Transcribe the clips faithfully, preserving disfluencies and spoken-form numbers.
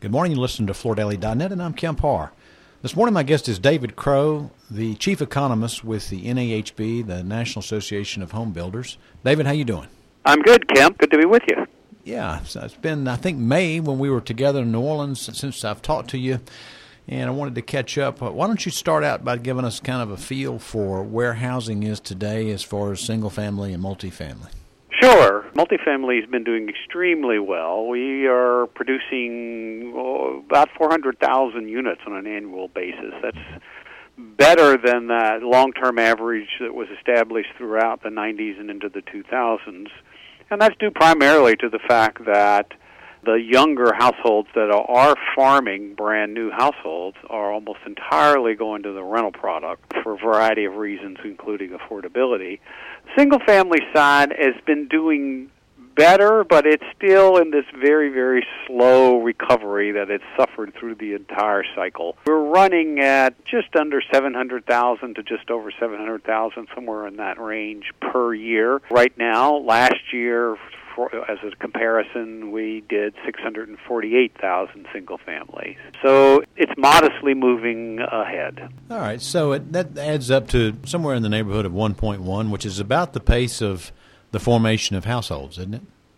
Good morning. You listen to Florida Daily dot net, and I'm Kemp Harr. This morning, my guest is David Crow, the chief economist with the N A H B, the National Association of Home Builders. David, how you doing? I'm good, Kemp. Good to be with you. Yeah, so it's been, I think, May when we were together in New Orleans since I've talked to you, and I wanted to catch up. Why don't you start out by giving us kind of a feel for where housing is today as far as single-family and multifamily? Sure. Multifamily has been doing extremely well. We are producing oh, about four hundred thousand units on an annual basis. That's better than that long-term average that was established throughout the nineties and into the two thousands. And that's due primarily to the fact that the younger households that are farming brand new households are almost entirely going to the rental product for a variety of reasons, including affordability. Single-family side has been doing better, but it's still in this very, very slow recovery that it's suffered through the entire cycle. We're running at just under seven hundred thousand to just over seven hundred thousand, somewhere in that range per year. Right now, last year, for, as a comparison, we did six hundred forty-eight thousand single families. So it's modestly moving ahead. All right, so it, that adds up to somewhere in the neighborhood of one point one, which is about the pace of the formation of households, isn't it?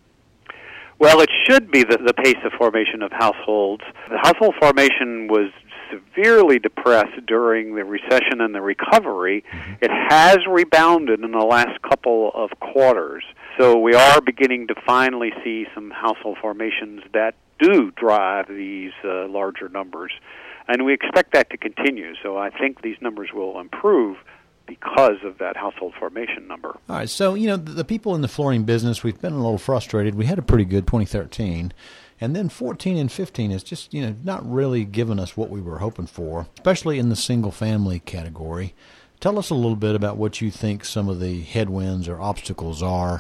Well, it should be the, the pace of formation of households. The household formation was severely depressed during the recession and the recovery. Mm-hmm. It has rebounded in the last couple of quarters. So we are beginning to finally see some household formations that do drive these uh, larger numbers. And we expect that to continue. So I think these numbers will improve because of that household formation number. All right, so, you know, the, the people in the flooring business, we've been a little frustrated. We had a pretty good twenty thirteen, and then fourteen and fifteen is just, you know, not really giving us what we were hoping for, especially in the single-family category. Tell us a little bit about what you think some of the headwinds or obstacles are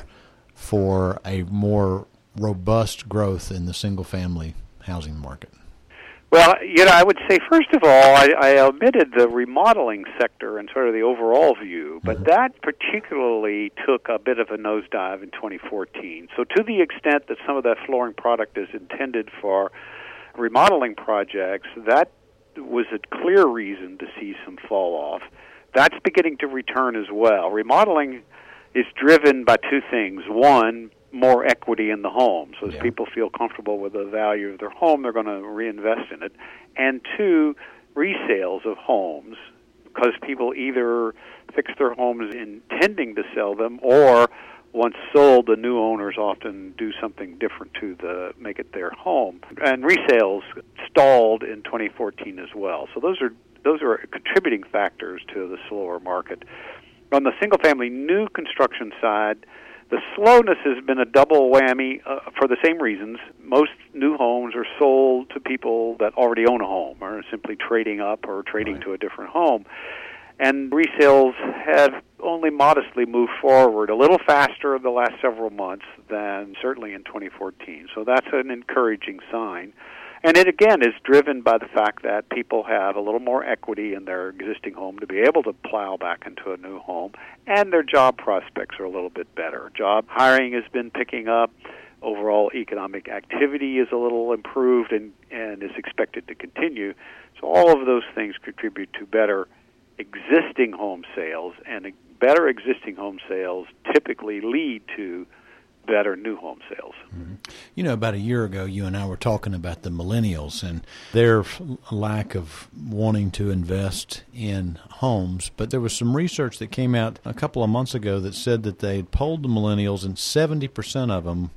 for a more robust growth in the single-family housing market. Well, you know, I would say, first of all, I, I omitted the remodeling sector and sort of the overall view, but mm-hmm. that particularly took a bit of a nosedive in twenty fourteen. So to the extent that some of that flooring product is intended for remodeling projects, that was a clear reason to see some fall off. That's beginning to return as well. Remodeling is driven by two things. One, more equity in the home. So as yeah. people feel comfortable with the value of their home, they're going to reinvest in it. And two, resales of homes, because people either fix their homes intending to sell them, or once sold, the new owners often do something different to the make it their home. And resales stalled in twenty fourteen as well. So those are those are contributing factors to the slower market. On the single-family new construction side, the slowness has been a double whammy uh, for the same reasons. Most new homes are sold to people that already own a home or are simply trading up or trading right. to a different home. And resales have only modestly moved forward, a little faster in the last several months than certainly in twenty fourteen. So that's an encouraging sign. And it, again, is driven by the fact that people have a little more equity in their existing home to be able to plow back into a new home, and their job prospects are a little bit better. Job hiring has been picking up. Overall economic activity is a little improved and, and is expected to continue. So all of those things contribute to better existing home sales, and better existing home sales typically lead to better new home sales. Mm-hmm. You know, about a year ago, you and I were talking about the millennials and their lack of wanting to invest in homes. But there was some research that came out a couple of months ago that said that they had polled the millennials, and seventy percent of them,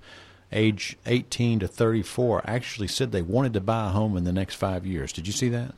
age eighteen to thirty-four, actually said they wanted to buy a home in the next five years. Did you see that?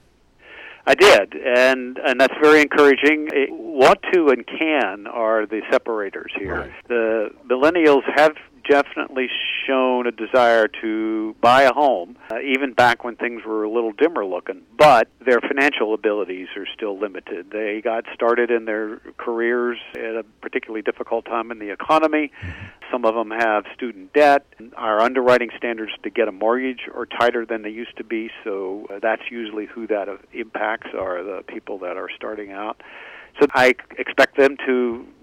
I did, and and that's very encouraging. It, want to and can are the separators here. Right. The millennials have definitely shown a desire to buy a home, uh, even back when things were a little dimmer looking, but their financial abilities are still limited. They got started in their careers at a particularly difficult time in the economy. Some of them have student debt. Our underwriting standards to get a mortgage are tighter than they used to be, so uh, that's usually who that uh, impacts are the people that are starting out. So I expect them to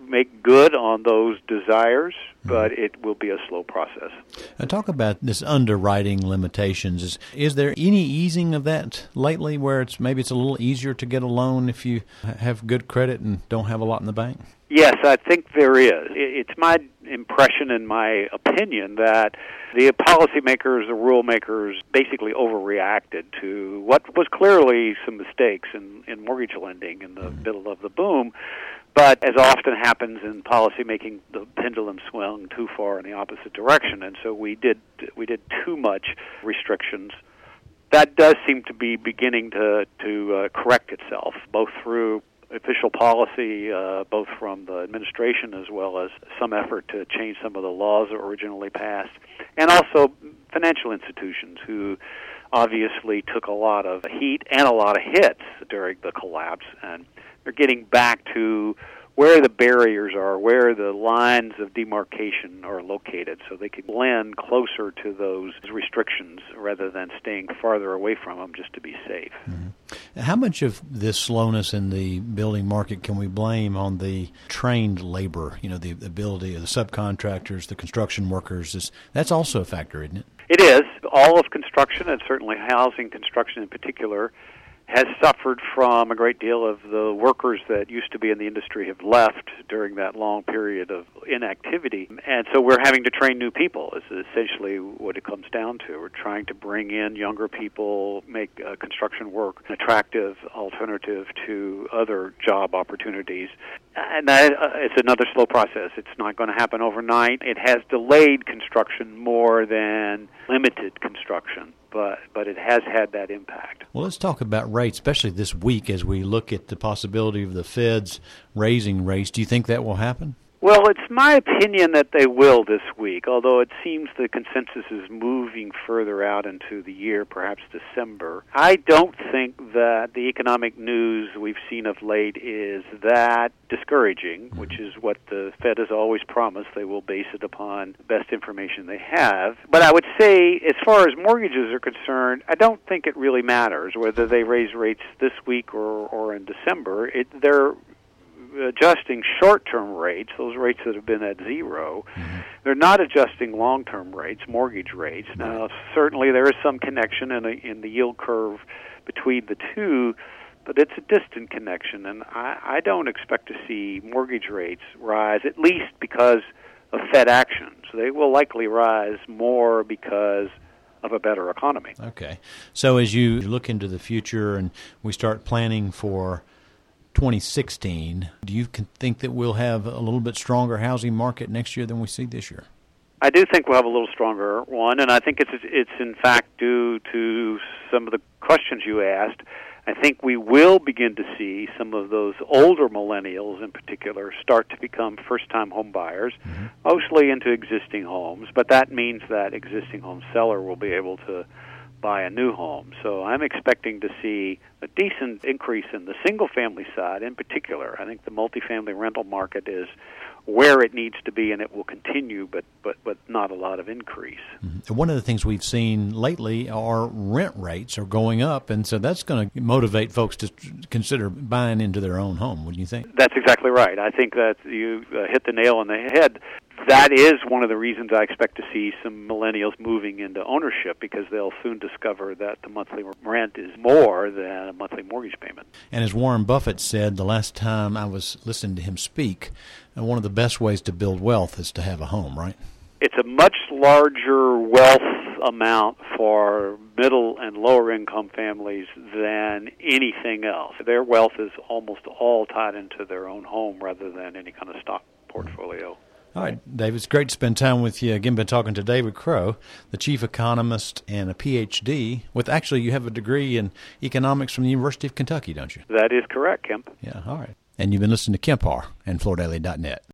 make good on those desires, but it will be a slow process. Now talk about this underwriting limitations. Is, is there any easing of that lately where it's maybe it's a little easier to get a loan if you have good credit and don't have a lot in the bank? Yes, I think there is. It's my impression and my opinion that the policymakers, the rule makers, basically overreacted to what was clearly some mistakes in, in mortgage lending in the middle of the boom. But as often happens in policymaking, the pendulum swung too far in the opposite direction, and so we did we did too much restrictions. That does seem to be beginning to to uh, correct itself, both through official policy, uh, both from the administration as well as some effort to change some of the laws that were originally passed, and also financial institutions who obviously took a lot of heat and a lot of hits during the collapse, and they're getting back to where the barriers are, where the lines of demarcation are located, so they can lend closer to those restrictions rather than staying farther away from them just to be safe. Mm-hmm. How much of this slowness in the building market can we blame on the trained labor, you know, the ability of the subcontractors, the construction workers? Is, that's also a factor, isn't it? It is. All of construction, and certainly housing construction in particular, has suffered from a great deal of the workers that used to be in the industry have left during that long period of inactivity. And so we're having to train new people is essentially what it comes down to. We're trying to bring in younger people, make uh, construction work an attractive alternative to other job opportunities. And that, uh, it's another slow process. It's not going to happen overnight. It has delayed construction more than limited construction. But but it has had that impact. Well, let's talk about rates, especially this week as we look at the possibility of the Fed's raising rates. Do you think that will happen? Well, it's my opinion that they will this week, although it seems the consensus is moving further out into the year, perhaps December. I don't think that the economic news we've seen of late is that discouraging, which is what the Fed has always promised. They will base it upon the best information they have. But I would say, as far as mortgages are concerned, I don't think it really matters whether they raise rates this week or, or in December. It, they're adjusting short-term rates, those rates that have been at zero. Mm-hmm. They're not adjusting long-term rates, mortgage rates. Now, certainly there is some connection in, a, in the yield curve between the two, but it's a distant connection, and I, I don't expect to see mortgage rates rise, at least because of Fed action. So they will likely rise more because of a better economy. Okay. So as you look into the future and we start planning for twenty sixteen, do you think that we'll have a little bit stronger housing market next year than we see this year? I do think we'll have a little stronger one, and I think it's it's in fact due to some of the questions you asked. I think we will begin to see some of those older millennials in particular start to become first-time home buyers, mm-hmm. mostly into existing homes, but that means that existing home seller will be able to buy a new home. So I'm expecting to see a decent increase in the single-family side in particular. I think the multifamily rental market is where it needs to be, and it will continue, but but, but not a lot of increase. Mm-hmm. One of the things we've seen lately are rent rates are going up, and so that's going to motivate folks to consider buying into their own home, wouldn't you think? That's exactly right. I think that you uh, hit the nail on the head. That is one of the reasons I expect to see some millennials moving into ownership, because they'll soon discover that the monthly rent is more than a monthly mortgage payment. And as Warren Buffett said the last time I was listening to him speak, one of the best ways to build wealth is to have a home, right? It's a much larger wealth amount for middle and lower income families than anything else. Their wealth is almost all tied into their own home rather than any kind of stock portfolio. All right, David, it's great to spend time with you. Again, been talking to David Crow, the chief economist and a P H D with, actually, you have a degree in economics from the University of Kentucky, don't you? That is correct, Kemp. Yeah, all right. And you've been listening to Kemp Harr and Florida Daily dot net.